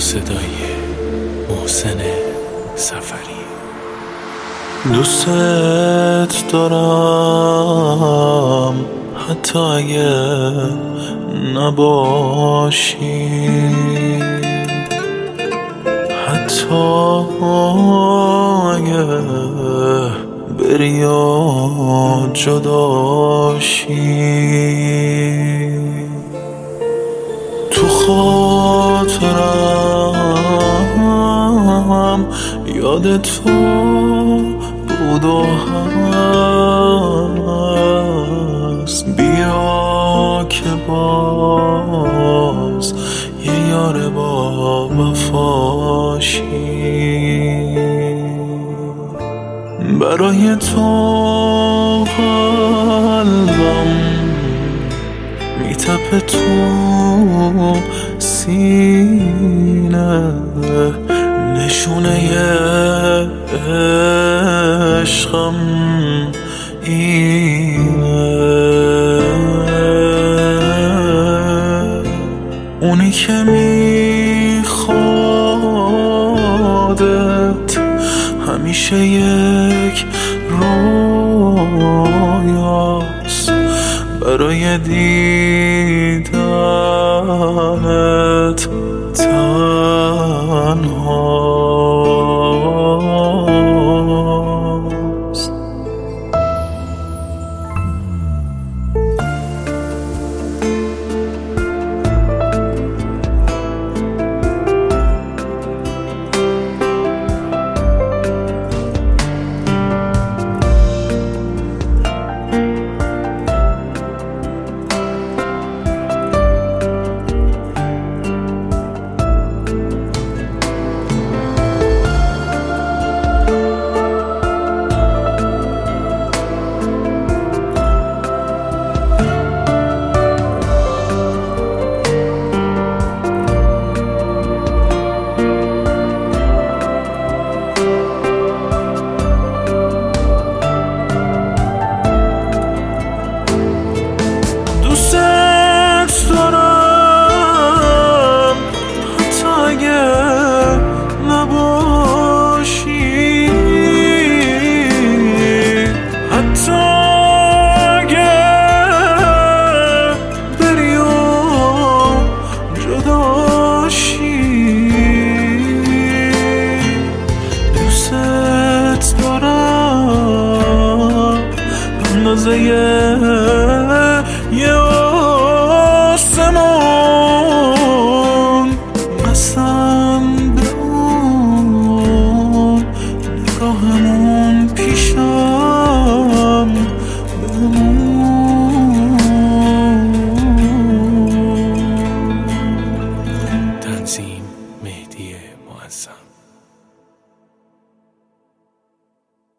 صدای محسن سفری. دوست دارم حتی اگه نباشی، حتی اگه بری یا جداشی. تو خاطرم یاد تو بود و هست، بیا که باز یه یار با وفاشی. برای تو قلبم میتپه تو سینه، نشونه عشقم اینه. اونی که میخوادت همیشه یک رویاست، برای دیدنت تنهاست. اندازه